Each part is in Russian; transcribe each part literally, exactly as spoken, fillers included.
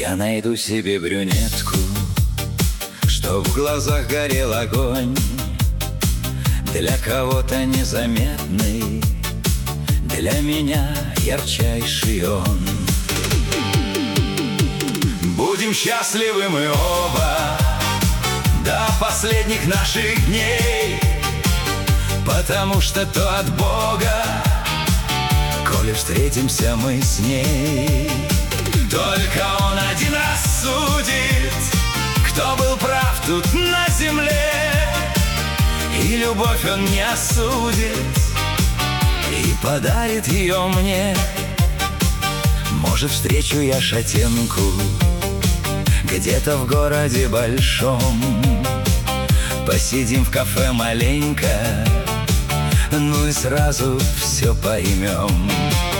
Я найду себе брюнетку, чтоб в глазах горел огонь, для кого-то незаметный, для меня ярчайший он. Будем счастливы мы оба до последних наших дней, потому что то от Бога, коли встретимся мы с ней. Только Он один раз судит, кто был прав тут на земле, и любовь Он не осудит, и подарит ее мне. Может, встречу я шатенку где-то в городе большом, посидим в кафе маленько, ну и сразу все поймем.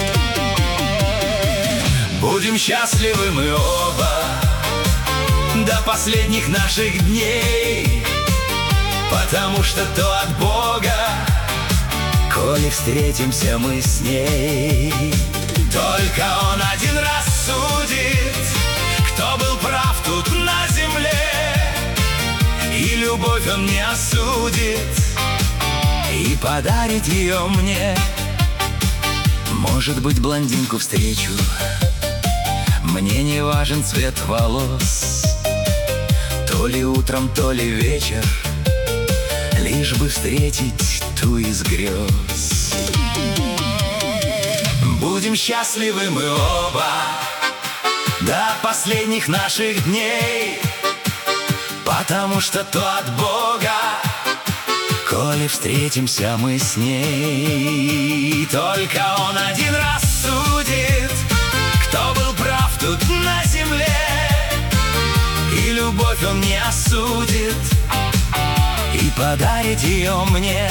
Будем счастливы мы оба до последних наших дней, потому что то от Бога, коли встретимся мы с ней. Только Он один раз судит, кто был прав тут на земле, и любовь Он не осудит, и подарит ее мне. Может быть, блондинку встречу, мне не важен цвет волос, то ли утром, то ли вечер, лишь бы встретить ту из грез. Будем счастливы мы оба до последних наших дней, потому что то от Бога, коли встретимся мы с ней. Только Он один раз судит, кто был прав тут на земле, и любовь Он не осудит, и подарит ее мне.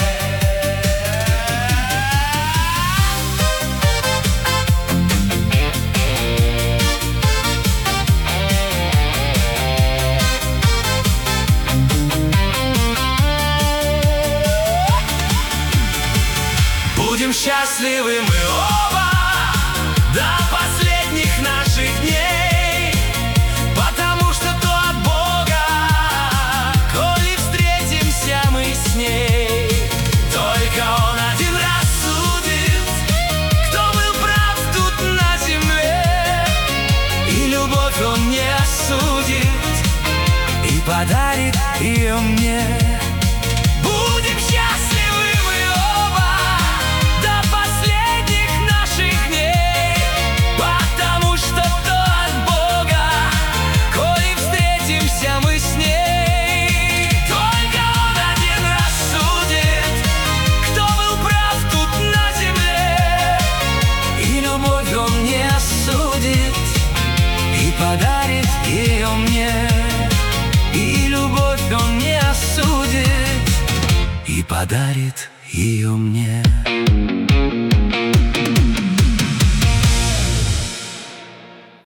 Будем счастливы мы оба до последних наших дней, потому что то от Бога, коли встретимся мы с ней. Только Он один раз судит, кто был прав тут на земле, и любовь Он не осудит, и подарит ее мне. Будем счастливы мы оба до последних наших дней, потому что то от Бога, коли встретимся мы с ней. Только Он один раз судит, кто был прав тут на земле, и любовь Он не осудит, и подарит ее мне. И любовь Он не осудит, и подарит ее мне.